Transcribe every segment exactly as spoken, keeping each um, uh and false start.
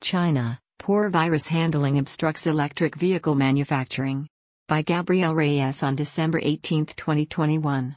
China, poor virus handling obstructs electric vehicle manufacturing. By Gabriel Reyes on December eighteenth, twenty twenty-one.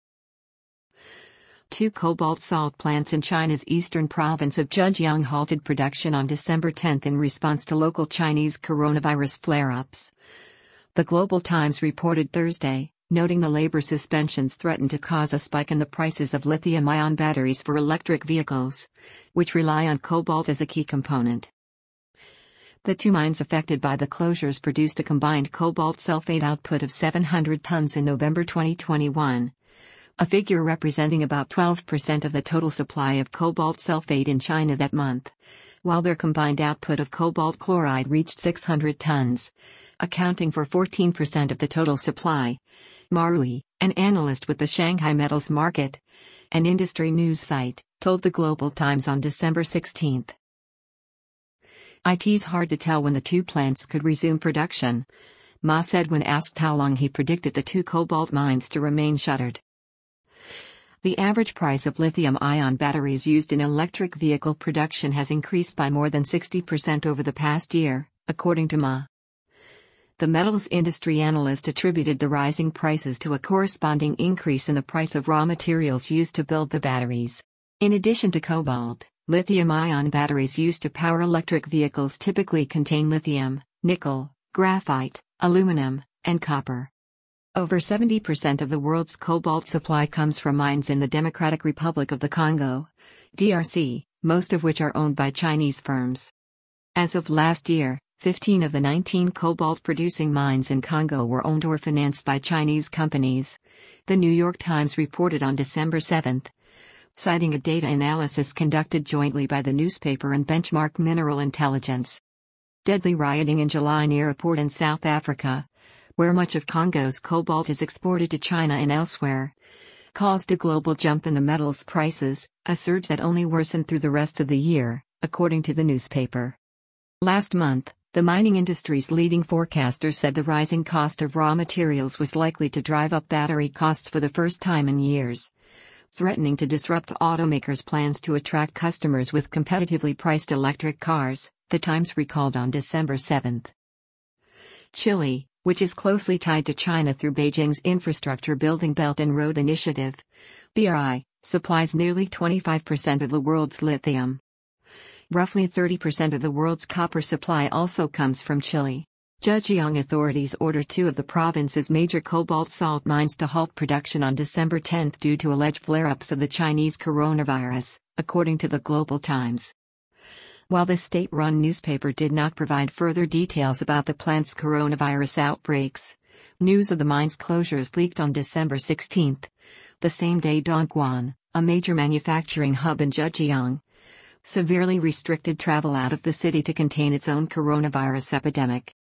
Two cobalt salt plants in China's eastern province of Zhejiang halted production on December tenth in response to local Chinese coronavirus flare-ups. The Global Times reported Thursday, noting the labor suspensions threatened to cause a spike in the prices of lithium-ion batteries for electric vehicles, which rely on cobalt as a key component. The two mines affected by the closures produced a combined cobalt sulfate output of seven hundred tons in November twenty twenty-one, a figure representing about twelve percent of the total supply of cobalt sulfate in China that month, while their combined output of cobalt chloride reached six hundred tons, accounting for fourteen percent of the total supply. Marui, an analyst with the Shanghai Metals Market, an industry news site, told the Global Times on December sixteenth. "It's hard to tell when the two plants could resume production," Ma said when asked how long he predicted the two cobalt mines to remain shuttered. The average price of lithium-ion batteries used in electric vehicle production has increased by more than sixty percent over the past year, according to Ma. The metals industry analyst attributed the rising prices to a corresponding increase in the price of raw materials used to build the batteries. In addition to cobalt, lithium-ion batteries used to power electric vehicles typically contain lithium, nickel, graphite, aluminum, and copper. Over seventy percent of the world's cobalt supply comes from mines in the Democratic Republic of the Congo, D R C, most of which are owned by Chinese firms. As of last year, fifteen of the nineteen cobalt-producing mines in Congo were owned or financed by Chinese companies, The New York Times reported on December seventh, citing a data analysis conducted jointly by the newspaper and Benchmark Mineral Intelligence. Deadly rioting in July near a port in South Africa, where much of Congo's cobalt is exported to China and elsewhere, caused a global jump in the metals prices, a surge that only worsened through the rest of the year, according to the newspaper. Last month, the mining industry's leading forecaster said the rising cost of raw materials was likely to drive up battery costs for the first time in years, threatening to disrupt automakers' plans to attract customers with competitively priced electric cars, the Times recalled on December seventh. Chile, which is closely tied to China through Beijing's Infrastructure Building Belt and Road Initiative, B R I, supplies nearly twenty-five percent of the world's lithium. Roughly thirty percent of the world's copper supply also comes from Chile. Zhejiang authorities ordered two of the province's major cobalt salt mines to halt production on December tenth due to alleged flare-ups of the Chinese coronavirus, according to the Global Times. While the state-run newspaper did not provide further details about the plant's coronavirus outbreaks, news of the mine's closures leaked on December sixteenth, the same day Dongguan, a major manufacturing hub in Zhejiang, severely restricted travel out of the city to contain its own coronavirus epidemic.